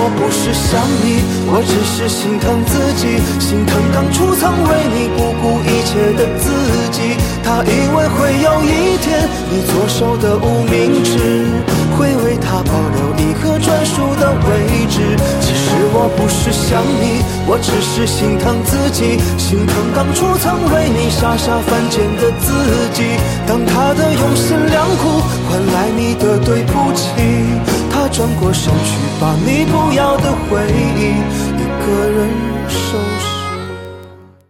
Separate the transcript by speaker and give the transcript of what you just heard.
Speaker 1: 我不是想你，我只是心疼自己，心疼当初曾为你不顾一切的自己。他以为会有一天，你左手的无名指会为他保留一个专属的位置。其实我不是想你，我只是心疼自己，心疼当初曾为你傻傻犯贱的自己。当他的用心良苦换来你的对不起，他转过身去，把你不要的回忆一个人收拾。